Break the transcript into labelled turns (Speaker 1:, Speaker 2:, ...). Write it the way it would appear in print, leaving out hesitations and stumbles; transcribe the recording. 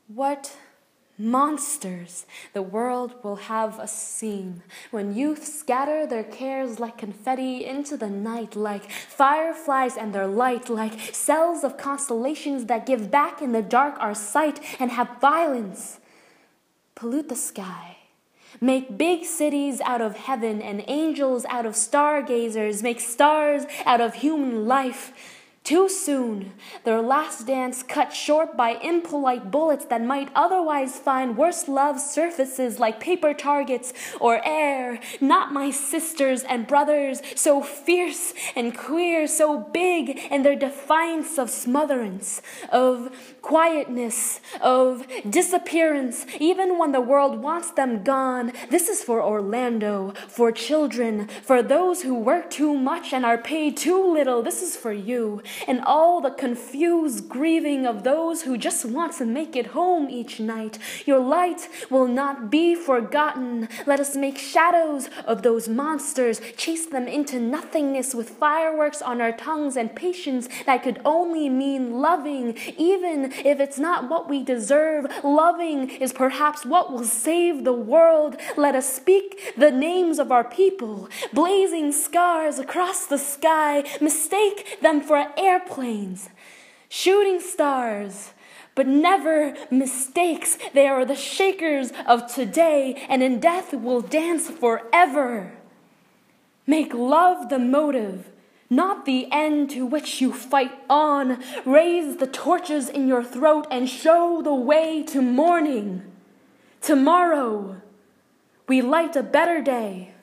Speaker 1: What monsters the world will have us seen when youth scatter their cares like confetti into the night, like fireflies and their light, like cells of constellations that give back in the dark our sight and have violence pollute the sky. Make big cities out of heaven and angels out of stargazers, make stars out of human life. Too soon, their last dance cut short by impolite bullets that might otherwise find worse love's surfaces like paper targets or air. Not my sisters and brothers, so fierce and queer, so big in their defiance of smotherance, of quietness, of disappearance, even when the world wants them gone. This is for Orlando, for children, for those who work too much and are paid too little. This is for you. And all the confused grieving of those who just want to make it home each night. Your light will not be forgotten. Let us make shadows of those monsters, chase them into nothingness with fireworks on our tongues and patience that could only mean loving, even if it's not what we deserve. Loving is perhaps what will save the world. Let us speak the names of our people, blazing scars across the sky, mistake them for airplanes, shooting stars, but never mistakes. They are the shakers of today, and in death will dance forever. Make love the motive, not the end to which you fight on. Raise the torches in your throat and show the way to morning. Tomorrow, we light a better day.